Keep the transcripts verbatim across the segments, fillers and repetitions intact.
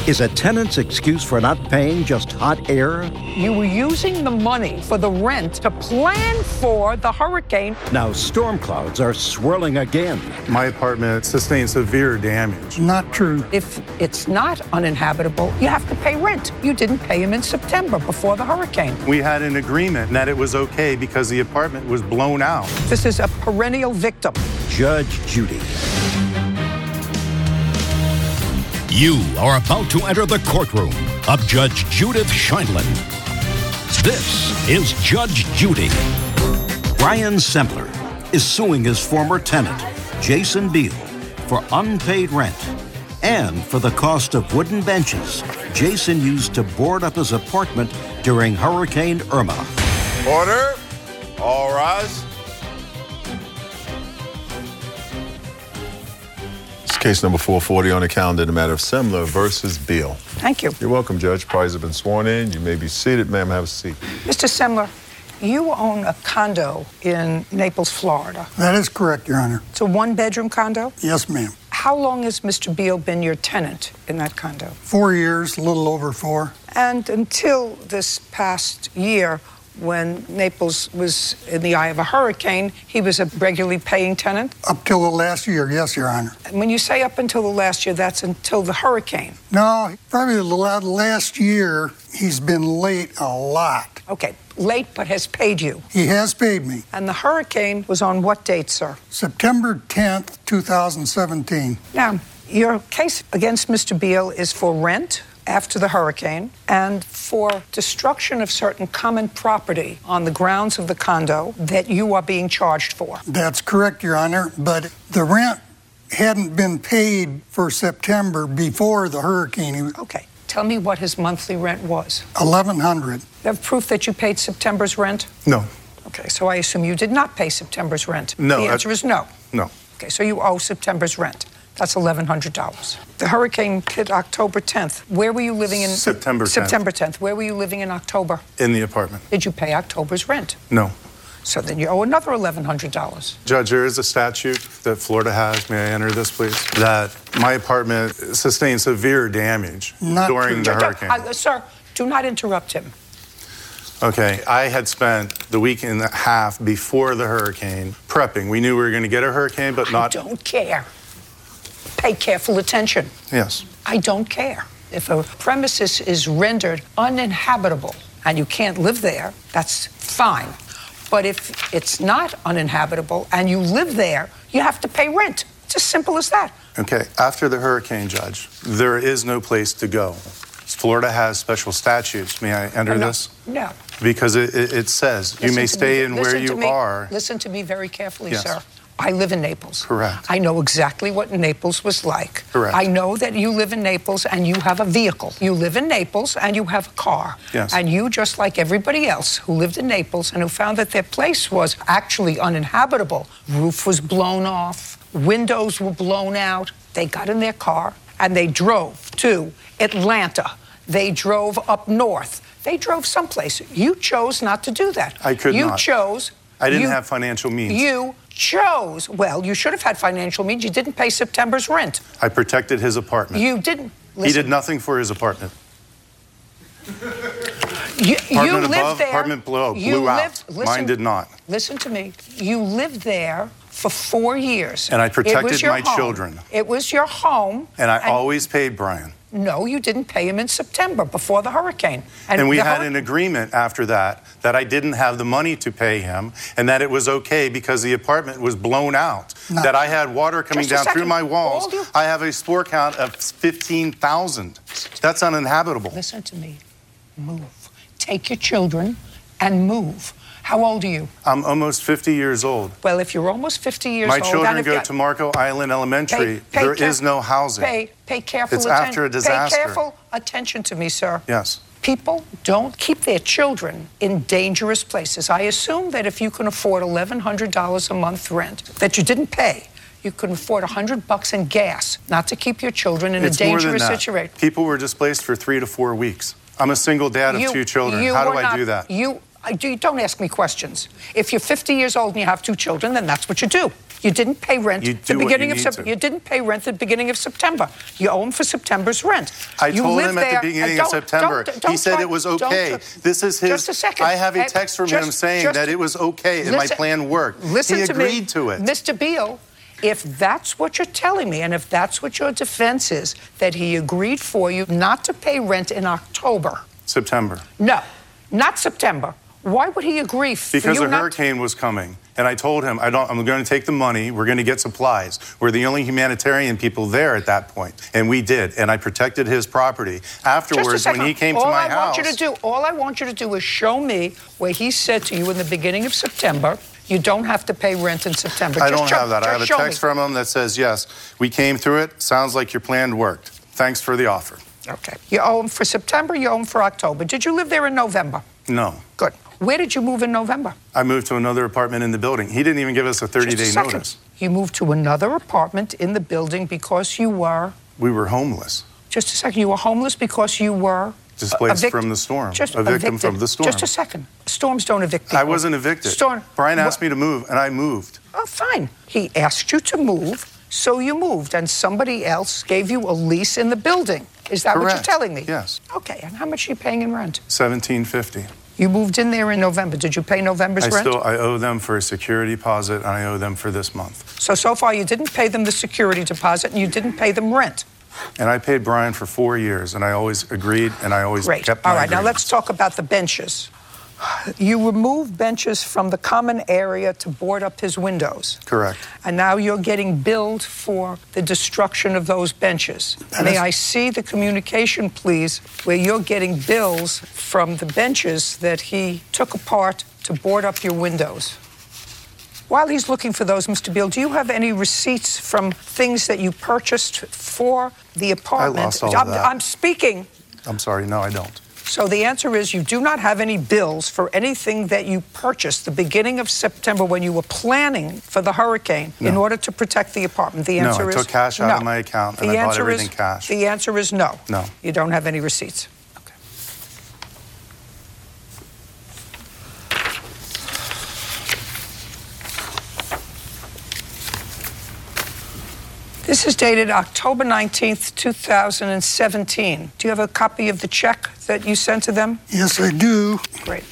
Is a tenant's excuse for not paying just hot air? You were using the money for the rent to plan for the hurricane. Now storm clouds are swirling again. My apartment sustained severe damage. Not true. If it's not uninhabitable, you have to pay rent. You didn't pay him in September before the hurricane. We had an agreement that it was okay because the apartment was blown out. This is a perennial victim. Judge Judy. You are about to enter the courtroom of Judge Judith Sheindlin. This is Judge Judy. Brian Sempler is suing his former tenant, Jason Beal, for unpaid rent and for the cost of wooden benches Jason used to board up his apartment during Hurricane Irma. Order. All rise. Case number four forty on the calendar, the matter of Sempler versus Beal. Thank you. You're welcome, Judge. Parties have been sworn in. You may be seated. Ma'am, have a seat. Mister Sempler, you own a condo in Naples, Florida. That is correct, Your Honor. It's a one-bedroom condo? Yes, ma'am. How long has Mister Beal been your tenant in that condo? Four years, a little over four. And until this past year, when Naples was in the eye of a hurricane, he was a regularly paying tenant? Up till the last year, yes, Your Honor. And when you say up until the last year, that's until the hurricane? No, probably the last year, he's been late a lot. Okay, late but has paid you? He has paid me. And the hurricane was on what date, sir? September tenth, two thousand seventeen. Now, your case against Mister Beal is for rent after the hurricane and for destruction of certain common property on the grounds of the condo that you are being charged for. That's correct, Your Honor, but the rent hadn't been paid for September before the hurricane. Okay, tell me what his monthly rent was. eleven hundred dollars. You have proof that you paid September's rent? No. Okay, so I assume you did not pay September's rent. No. The answer I, is no. No. Okay, so you owe September's rent. That's eleven hundred dollars. The hurricane hit October tenth. Where were you living in? September tenth. September tenth. Where were you living in October? In the apartment. Did you pay October's rent? No. So then you owe another eleven hundred dollars. Judge, there is a statute that Florida has, may I enter this, please? That my apartment sustained severe damage Not during true. the hurricane. Uh, sir, do not interrupt him. Okay, I had spent the week and a half before the hurricane prepping. We knew we were going to get a hurricane, but not... I don't care. Pay careful attention. Yes. I don't care. If a premises is rendered uninhabitable and you can't live there, that's fine. But if it's not uninhabitable and you live there, you have to pay rent. It's as simple as that. Okay, after the hurricane, Judge, there is no place to go. Florida has special statutes. May I enter no, this? No. Because it, it, it says Listen you may stay me, in where you me, are. Listen to me very carefully, Yes. sir. I live in Naples. Correct. I know exactly what Naples was like. Correct. I know that you live in Naples and you have a vehicle. You live in Naples and you have a car. Yes. And you, just like everybody else who lived in Naples and who found that their place was actually uninhabitable, roof was blown off, windows were blown out, they got in their car and they drove to Atlanta. They drove up north. They drove someplace. You chose not to do that. I could you not. You chose... I didn't you, have financial means. You chose. Well, you should have had financial means. You didn't pay September's rent. I protected his apartment. You didn't. Listen. He did nothing for his apartment. You, apartment you above, lived there. apartment below, you blew out. Lived, listen, Mine did not. Listen to me. You lived there for four years. And I protected my home. children. It was your home. And I and always paid Brian. No, you didn't pay him in September before the hurricane. And, and we had hur- an agreement after that that I didn't have the money to pay him and that it was okay because the apartment was blown out. No. That I had water coming Just a down through second. my walls. You- I have a spore count of fifteen thousand. That's uninhabitable. Listen to me. Move. Take your children and move. How old are you? I'm almost fifty years old. Well, if you're almost fifty years My old... children and go if to Marco Island Elementary. Pay, pay there care- is no housing. Pay, pay careful It's attention. after a disaster. Pay careful attention to me, sir. Yes. People don't keep their children in dangerous places. I assume that if you can afford eleven hundred dollars a month rent that you didn't pay, you can afford one hundred bucks in gas not to keep your children in It's a more than dangerous that. situation. People were displaced for three to four weeks. I'm a single dad of You- two children. you How do were I not- do that? You, I do, don't ask me questions. If you're fifty years old and you have two children, then that's what you do. You didn't pay rent You at the do what beginning you of need September. to. You didn't pay rent at the beginning of September. You owe him for September's rent. I you told live him at there- the beginning uh, of don't- September. don't- don't he said try- it was don't okay. try- This is his. Just a second. I have a Uh, text from just- him saying just- that it was okay and my listen- plan worked. Listen he to agreed me, to it. Mister Beal. If that's what you're telling me, and if that's what your defense is, that he agreed for you not to pay rent in October. September. No, not September. Why would he agree for Because you the not hurricane was coming. And I told him, I don't, I'm going to take the money. We're going to get supplies. We're the only humanitarian people there at that point. And we did. And I protected his property. Afterwards, Just a second. when he came all to my I house. Want you to do, all I want you to do is show me where he said to you in the beginning of September, you don't have to pay rent in September. I Just don't show, have that. I have a just show text me. from him that says, yes, we came through it. Sounds like your plan worked. Thanks for the offer. Okay. You owe him for September, you owe him for October. Did you live there in November? No. Good. Where did you move in November? I moved to another apartment in the building. He didn't even give us a thirty-day Just a second. notice. You moved to another apartment in the building because you were... We were homeless. Just a second. You were homeless because you were... Displaced a vict- from the storm. Just a victim evicted. from the storm. Just a second. Storms don't evict people. I wasn't evicted. Storm. Brian asked What- me to move, and I moved. Oh, fine. He asked you to move, so you moved, and somebody else gave you a lease in the building. Is that what you're Correct. telling me? Yes. Okay, and how much are you paying in rent? seventeen fifty. You moved in there in November. Did you pay November's I rent? still I owe them for a security deposit, and I owe them for this month. So, so far you didn't pay them the security deposit, and you didn't pay them rent. And I paid Brian for four years, and I always agreed, and I always Great. kept my All right, now agreements. let's talk about the benches. You removed benches from the common area to board up his windows. Correct. And now you're getting billed for the destruction of those benches. That May is- I see the communication, please, where you're getting bills from the benches that he took apart to board up your windows? While he's looking for those, Mister Beal, do you have any receipts from things that you purchased for the apartment? lost all of I'm, that. I'm speaking. I'm sorry, no, I don't. So the answer is you do not have any bills for anything that you purchased the beginning of September when you were planning for the hurricane in No. order to protect the apartment. The No, answer I is took cash out no. of my account, The and I bought answer everything is, cash. The answer is no. No. You don't have any receipts. Okay. This is dated October nineteenth, two thousand seventeen. Do you have a copy of the check that you sent to them? Yes, I do. Great.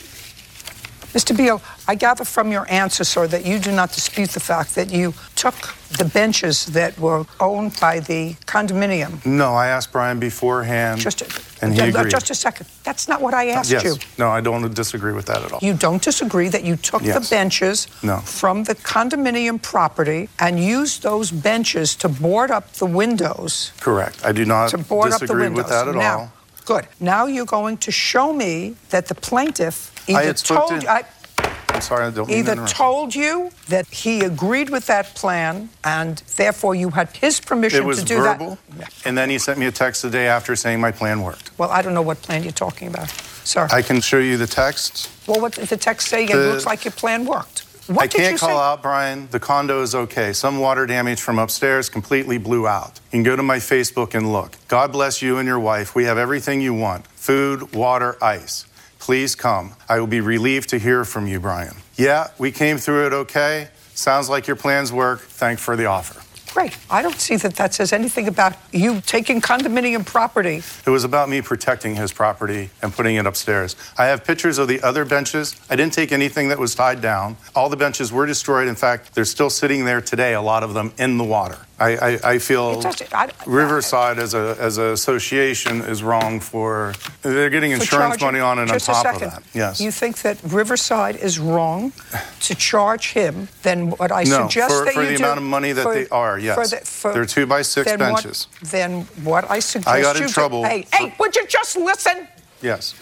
Mister Beal, I gather from your answer, sir, that you do not dispute the fact that you took the benches that were owned by the condominium. No, I asked Brian beforehand, Just a, and he uh, agreed. Just a second. That's not what I asked yes. you. No, I don't disagree with that at all. You don't disagree that you took Yes. the benches No. from the condominium property and used those benches to board up the windows. Correct. I do not To board up the disagree windows. with that at now, all. Good. Now you're going to show me that the plaintiff either I had spoken- told I, I'm sorry, I don't mean to either interrupt. told you that he agreed with that plan and therefore you had his permission It was to do verbal, that. and then he sent me a text the day after saying my plan worked. Well, I don't know what plan you're talking about, sir. I can show you the text. well, what did the text say? It The- looks like your plan worked. What I did can't you call say? out, Brian. The condo is okay. Some water damage from upstairs completely blew out. You can go to my Facebook and look. God bless you and your wife. We have everything you want. Food, water, ice. Please come. I will be relieved to hear from you, Brian. Yeah, we came through it okay. Sounds like your plans work. Thanks for the offer. Great. I don't see that that says anything about you taking condominium property. It was about me protecting his property and putting it upstairs. I have pictures of the other benches. I didn't take anything that was tied down. All the benches were destroyed. In fact, they're still sitting there today, a lot of them in the water. I, I, I feel It doesn't- I- Riverside as a as an association is wrong for, they're getting for insurance charging- money on it on Just a top of second. that. Yes. You think that Riverside is wrong to charge him? Then what I No, suggest for- that for you the do amount of money that for- they are, yes. for the- for- They're two by six then what- benches. then what I suggest I got in you do- trouble Hey, for- hey, would you just listen? Yes.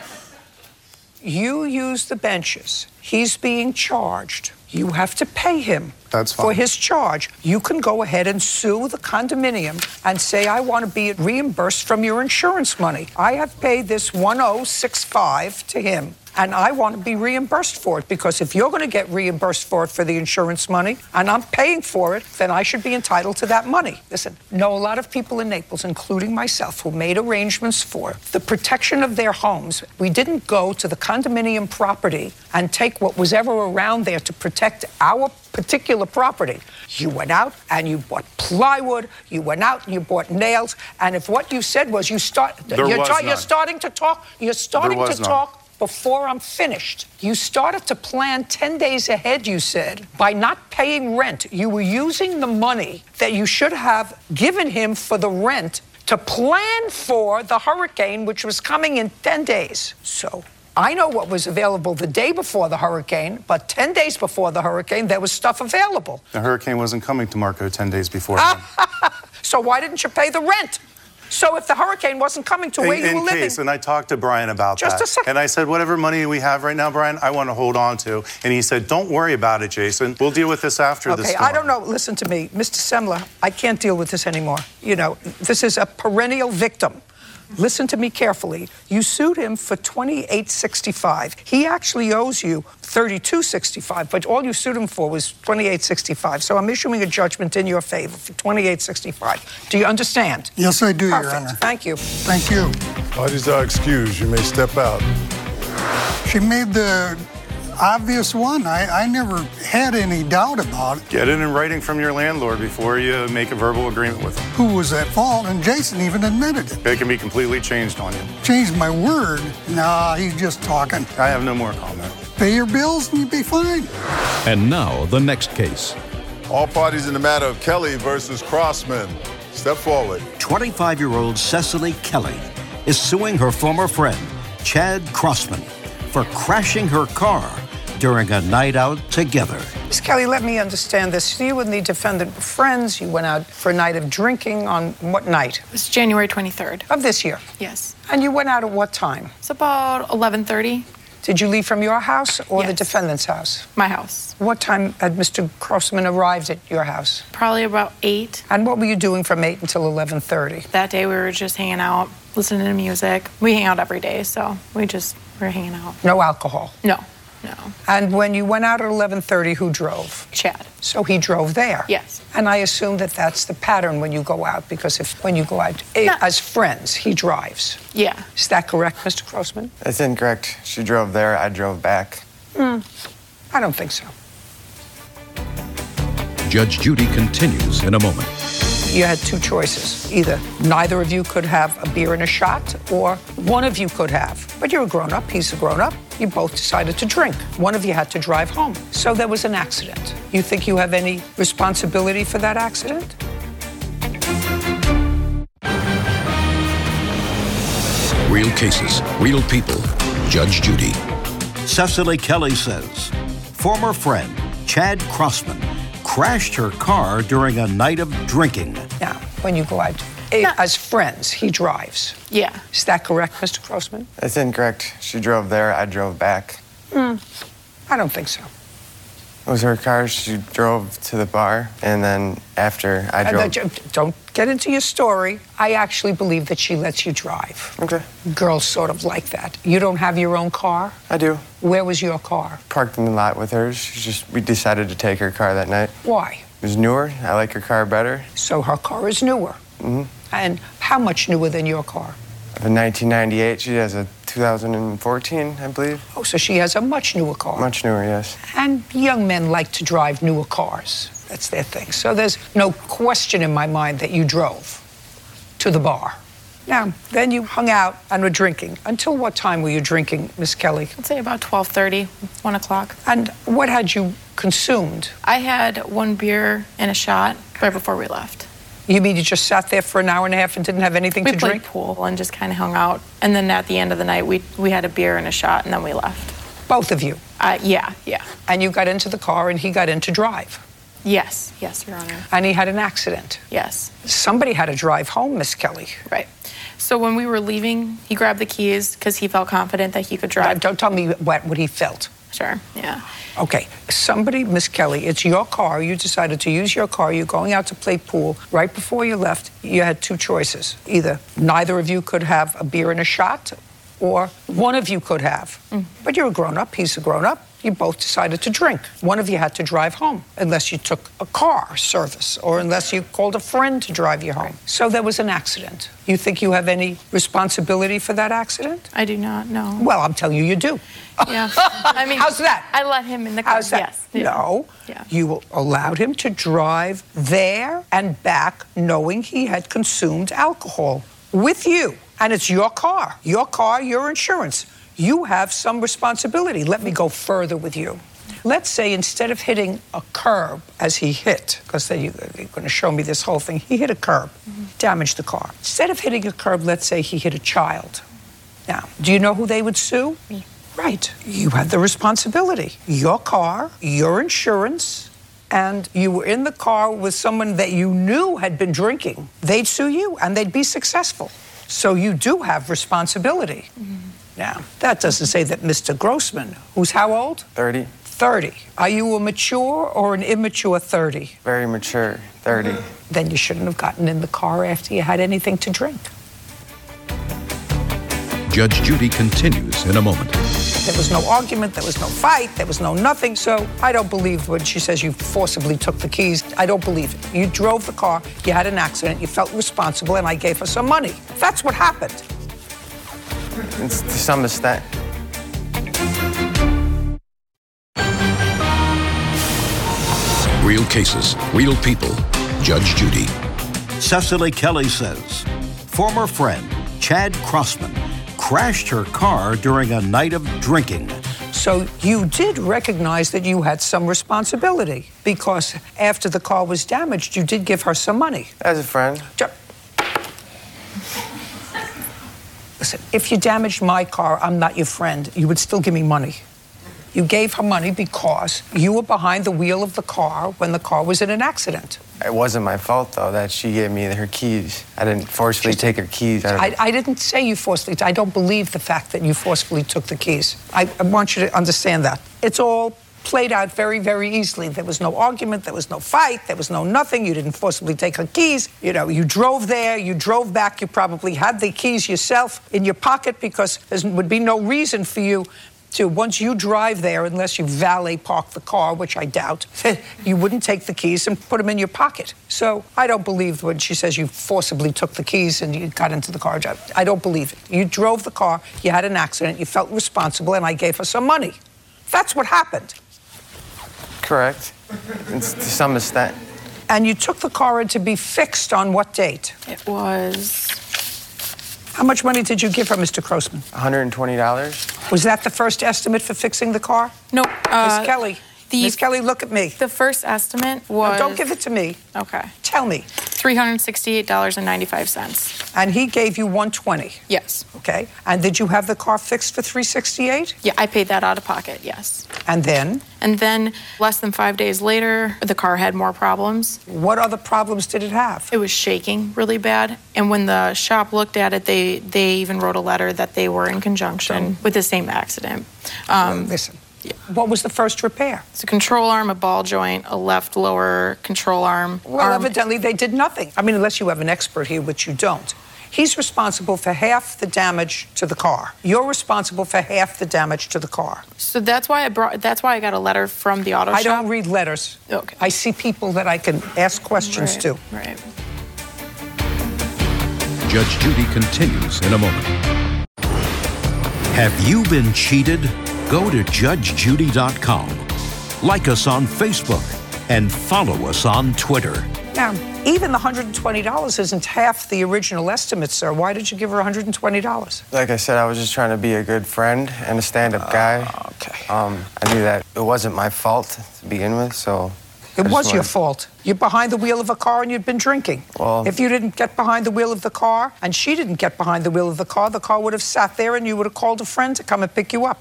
You use the benches. He's being charged. You have to pay him That's for fine. his charge. You can go ahead and sue the condominium and say, I want to be reimbursed from your insurance money. I have paid this one thousand sixty-five to him, and I want to be reimbursed for it, because if you're going to get reimbursed for it for the insurance money, and I'm paying for it, then I should be entitled to that money. Listen, know a lot of people in Naples, including myself, who made arrangements for the protection of their homes. We didn't go to the condominium property and take what was ever around there to protect our particular property. You went out and you bought plywood. You went out and you bought nails. And if what you said was you start, There you're, was ta- you're none. starting to talk. You're starting There to was none. talk. Before I'm finished, you started to plan ten days ahead, you said, by not paying rent. You were using the money that you should have given him for the rent to plan for the hurricane, which was coming in ten days. So I know what was available the day before the hurricane, but ten days before the hurricane, there was stuff available. The hurricane wasn't coming to Marco ten days before. So why didn't you pay the rent? So if the hurricane wasn't coming to where in, you in were living... case, and I talked to Brian about Just that. a second. And I said, whatever money we have right now, Brian, I want to hold on to. And he said, don't worry about it, Jason. We'll deal with this after the Okay, storm. I don't know. Listen to me. Mister Semler, I can't deal with this anymore. You know, this is a perennial victim. Listen to me carefully. You sued him for twenty-eight sixty-five. He actually owes you thirty-two sixty-five, but all you sued him for was twenty-eight sixty-five. So I'm issuing a judgment in your favor for twenty-eight sixty-five. Do you understand? Yes, I do, Your Perfect. Honor. Thank you. Thank you. Parties are excused. You may step out. She made the obvious one. I, I never had any doubt about it. Get it in writing from your landlord before you make a verbal agreement with him. Who was at fault, and Jason even admitted it. It can be completely changed on you. Changed my word? Nah, he's just talking. I have no more comment. Pay your bills and you'll be fine. And now, the next case. All parties in the matter of Kelly versus Crossman. Step forward. twenty-five-year-old Cecily Kelly is suing her former friend, Chad Crossman, for crashing her car during a night out together. Miss Kelly, let me understand this. You and the defendant were friends. You went out for a night of drinking on what night? It was January twenty-third. Of this year. Yes. And you went out at what time? It's about eleven thirty. Did you leave from your house or the Yes. defendant's house? My house. What time had Mister Crossman arrived at your house? Probably about eight. And what were you doing from eight until eleven thirty? That day we were just hanging out, listening to music. We hang out every day, so we just were hanging out. No alcohol? No, no. And when you went out at eleven thirty, who drove? Chad. So he drove there? Yes. And I assume that that's the pattern when you go out, because if when you go out eh, No. as friends, he drives. Yeah. Is that correct, Mister Crossman? That's incorrect. She drove there, I drove back. I don't think so. Judge Judy continues in a moment. You had two choices. Either neither of you could have a beer and a shot, or one of you could have. But you're a grown-up, he's a grown-up. You both decided to drink. One of you had to drive home. So there was an accident. You think you have any responsibility for that accident? Real cases, real people. Judge Judy. Cecily Kelly says former friend Chad Crossman crashed her car during a night of drinking. Now, when you go out eh, No. as friends, he drives. Yeah. Is that correct, Mister Crossman? That's incorrect. She drove there, I drove back. I don't think so. It was her car. She drove to the bar, and then after I Uh, drove. don't- Don't get into your story. I actually believe that she lets you drive. Okay, Girls sort of like that. You don't have your own car? I do. Where was your car? Parked in the lot with hers. She just we decided to take her car that night. Why? It was newer. I like her car better. So her car is newer. Mm-hmm. And how much newer than your car? A nineteen ninety-eight. She has a two thousand fourteen, I believe. Oh, so she has a much newer car. Much newer, yes. And young men like to drive newer cars. That's their thing. So there's no question in my mind that you drove to the bar. Now, then you hung out and were drinking. Until what time were you drinking, Miss Kelly? I'd say about twelve thirty, one o'clock. And what had you consumed? I had one beer and a shot right before we left. You mean you just sat there for an hour and a half and didn't have anything We to played drink? pool and just kind of hung out. And then at the end of the night, we, we had a beer and a shot, and then we left. Both of you. Uh, yeah, yeah. And you got into the car and he got in to drive. Yes, yes, Your Honor. And he had an accident. Yes. Somebody had to drive home, Miss Kelly. Right. So when we were leaving, he grabbed the keys because he felt confident that he could drive. Don't tell me what, what he felt. Sure, yeah. Okay, somebody, Miss Kelly, it's your car. You decided to use your car. You're going out to play pool. Right before you left, you had two choices. Either neither of you could have a beer and a shot, or one of you could have. Mm. But you're a grown-up. He's a grown-up. you both decided to drink. One of you had to drive home, unless you took a car service or unless you called a friend to drive you home. So there was an accident. You think you have any responsibility for that accident? I do not, no. Well, I'm telling you, you do. Yeah. I mean, how's that? I let him in the car. How's that? Yes. No. Yeah. You allowed him to drive there and back knowing he had consumed alcohol with you. And it's your car. Your car, your insurance. You have some responsibility. Let me go further with you. Let's say instead of hitting a curb as he hit, because then you're going to show me this whole thing, he hit a curb, mm-hmm. damaged the car. Instead of hitting a curb, let's say he hit a child. Now, do you know who they would sue? Me. Right. You had the responsibility. Your car, your insurance, and you were in the car with someone that you knew had been drinking. They'd sue you, and they'd be successful. So you do have responsibility. Mm-hmm. Now, that doesn't say that Mister Grossman, who's how old? thirty. thirty. Are you a mature or an immature thirty? Very mature, thirty. Mm-hmm. Then you shouldn't have gotten in the car after you had anything to drink. Judge Judy continues in a moment. There was no argument, there was no fight, there was no nothing. So I don't believe when she says you forcibly took the keys. I don't believe it. You drove the car, you had an accident, you felt responsible, and I gave her some money. That's what happened. It's to some extent. Real cases, real people. Judge Judy. Cecily Kelly says former friend Chad Crossman crashed her car during a night of drinking. So you did recognize that you had some responsibility because after the car was damaged, you did give her some money. As a friend. Listen, if you damaged my car, I'm not your friend. You would still give me money. You gave her money because you were behind the wheel of the car when the car was in an accident. It wasn't my fault, though, that she gave me her keys. I didn't forcefully take her keys. Out of I, I didn't say you forcefully. I don't believe the fact that you forcefully took the keys. I, I want you to understand that. It's all played out very, very easily. There was no argument. There was no fight. There was no nothing. You didn't forcibly take her keys. You know, you drove there. You drove back. You probably had the keys yourself in your pocket because there would be no reason for you to, once you drive there, unless you valet park the car, which I doubt, you wouldn't take the keys and put them in your pocket. So I don't believe when she says you forcibly took the keys and you got into the car. I don't believe it. You drove the car, you had an accident, you felt responsible, and I gave her some money. That's what happened. Correct. It's to some extent. And you took the car in to be fixed on what date? It was... How much money did you give her, Mister Crossman? one hundred twenty dollars. Was that the first estimate for fixing the car? No. Uh, Miss Kelly. The, Miss Kelly, look at me. The first estimate was... No, don't give it to me. Okay. Tell me. three hundred sixty-eight dollars and ninety-five cents. And he gave you one hundred twenty dollars? Yes. Okay. And did you have the car fixed for three hundred sixty-eight dollars? Yeah, I paid that out of pocket, yes. And then? And then less than five days later, the car had more problems. What other problems did it have? It was shaking really bad. And when the shop looked at it, they, they even wrote a letter that they were in conjunction with the same accident. Um, well, listen. Yeah. What was the first repair? It's a control arm, a ball joint, a left lower control arm. Well, arm. evidently they did nothing. I mean, unless you have an expert here, which you don't. He's responsible for half the damage to the car. You're responsible for half the damage to the car. So that's why I brought. That's why I got a letter from the auto shop. I don't read letters. Okay. I see people that I can ask questions right, to. Right. Judge Judy continues in a moment. Have you been cheated? Go to judge judy dot com. Like us on Facebook and follow us on Twitter. Now, even the one hundred twenty dollars isn't half the original estimate, sir. Why did you give her one hundred twenty dollars? Like I said, I was just trying to be a good friend and a stand-up guy. Uh, okay. Um, I knew that it wasn't my fault to begin with, so... It was your fault. You're behind the wheel of a car and you'd been drinking. Well, if you didn't get behind the wheel of the car and she didn't get behind the wheel of the car, the car would have sat there and you would have called a friend to come and pick you up.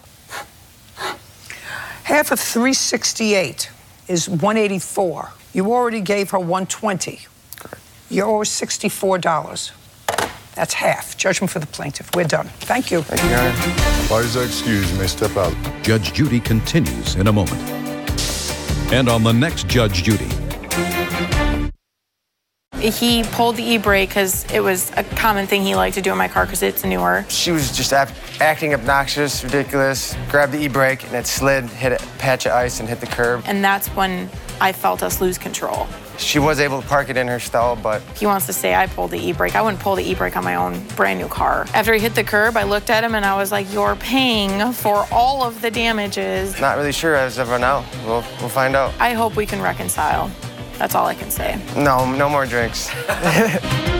Half of three hundred sixty-eight is one hundred eighty-four. You already gave her one hundred twenty. Correct. You owe her sixty-four dollars. That's half. Judgment for the plaintiff. We're done. Thank you. Thank you, Your Honor. Parties are excused. You may step out. Judge Judy continues in a moment. And on the next Judge Judy. He pulled the e-brake because it was a common thing he liked to do in my car because it's newer. She was just ap- acting obnoxious, ridiculous, grabbed the e-brake and it slid, hit a patch of ice and hit the curb. And that's when I felt us lose control. She was able to park it in her stall, but... He wants to say I pulled the e-brake. I wouldn't pull the e-brake on my own brand new car. After he hit the curb, I looked at him and I was like, you're paying for all of the damages. Not really sure as of now. We'll, we'll find out. I hope we can reconcile. That's all I can say. No, no more drinks.